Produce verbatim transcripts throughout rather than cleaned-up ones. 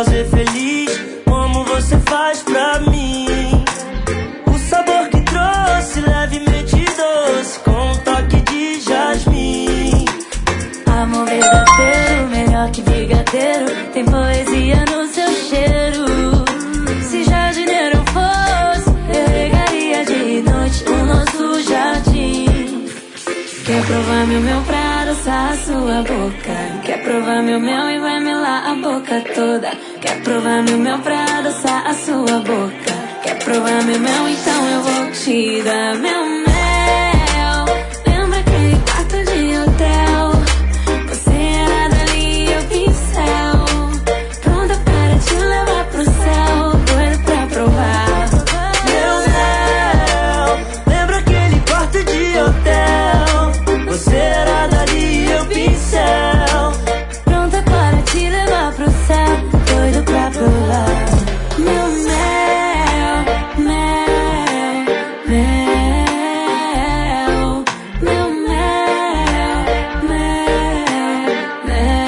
fazer feliz, como você faz pra mim. O sabor que trouxe, levemente doce, com um toque de jasmim. Amor verdadeiro, melhor que brigadeiro, tem poesia no seu cheiro. Se jardineiro eu fosse, eu regaria de noite o nosso jardim. Quer provar meu mel pra adoçar a sua boca? Quer provar meu mel e vai melar a boca toda? Quer provar meu mel pra adoçar a sua boca? Quer provar meu mel? Então eu vou te dar meu mel. Lembra aquele quarto de hotel? Você era dali, eu pincel, pronta para te levar pro céu, doido pra provar meu mel. Lembra aquele quarto de hotel? Você era dali, eu pincel, pronta para te levar pro céu, doido pra provar meu mel, mel, mel, meu mel, mel,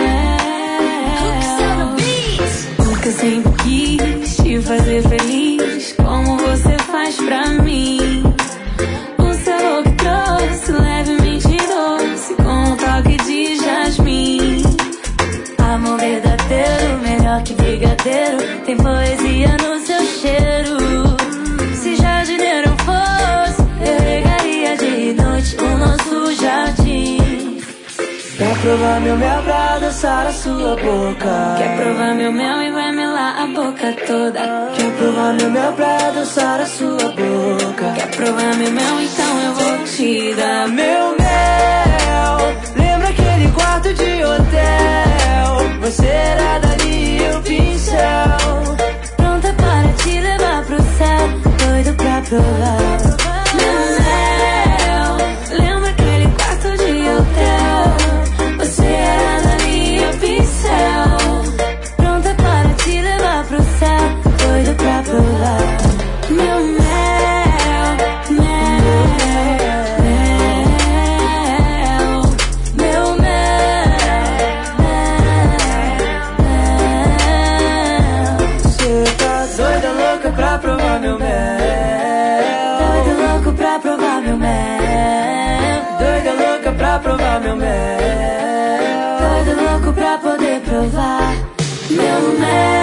mel. Porque eu sempre quis te fazer feliz, como você faz pra mim. O sabor que trouxe, levemente doce, com um toque de jasmim. Amor verdadeiro, melhor que brigadeiro, tem poesia no seu cheiro. Se jardineiro eu fosse, eu regaria de noite o nosso jardim. Quer provar meu mel pra adoçar a sua boca? Quer provar meu mel e vai melar a boca toda? Quer provar meu mel pra adoçar a sua boca? Quer provar meu mel? Então eu vou te dar meu mel. Lembra aquele quarto de hotel? Você era dali, eu pincel, pronta para te levar pro céu, doido pra provar meu mel. Lembra aquele quarto de hotel? Você era dali, eu pincel, pronta para te levar pro céu, doido pra provar meu mel, mel, mel, meu mel, mel. Você tá doida, louca pra provar meu mel. Doido louco pra provar meu mel. Doida, louca pra provar meu mel. Doido louco pra poder provar meu mel.